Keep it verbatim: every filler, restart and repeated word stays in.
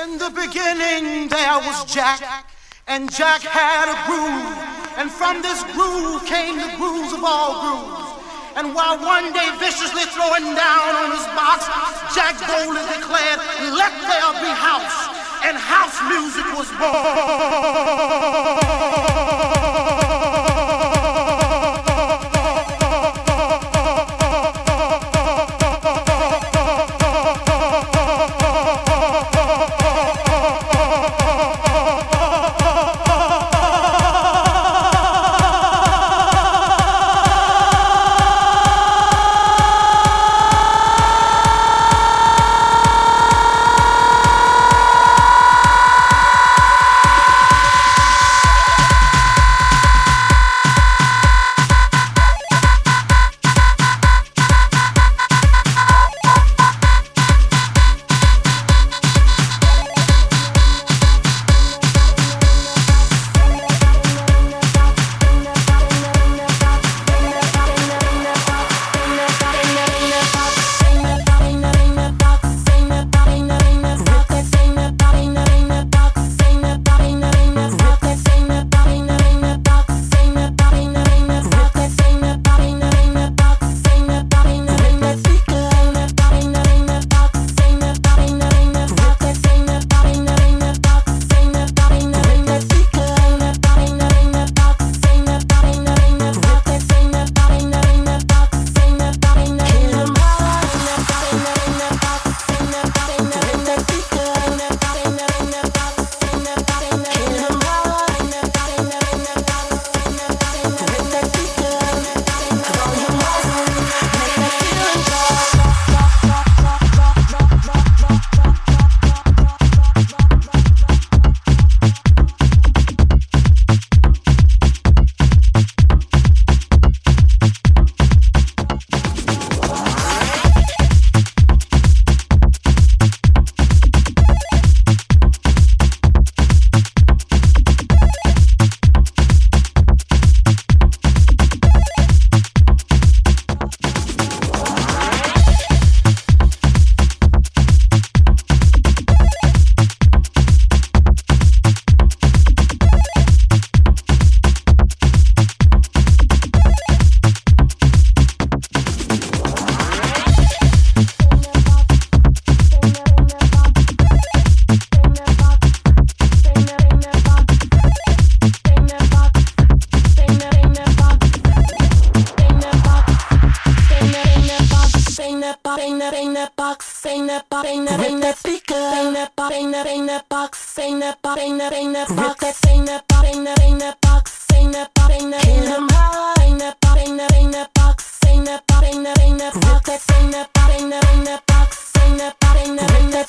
In the beginning there was Jack, and Jack had a groove, and from this groove came the grooves of all grooves. And while one day viciously throwing down on his box, Jack boldly declared, "Let there be house," and house music was born. Bang that, bang that box, bang that, bang that, bang that speaker, bang that, bang that, bang that box, bang that, bang that, bang that box, bang that, bang that, bang that box, bang that, bang that, bang that box, bang that, bang that, bang that box, bang that, bang that, bang that box, bang that, bang that, bang that box, bang that, bang that, bang that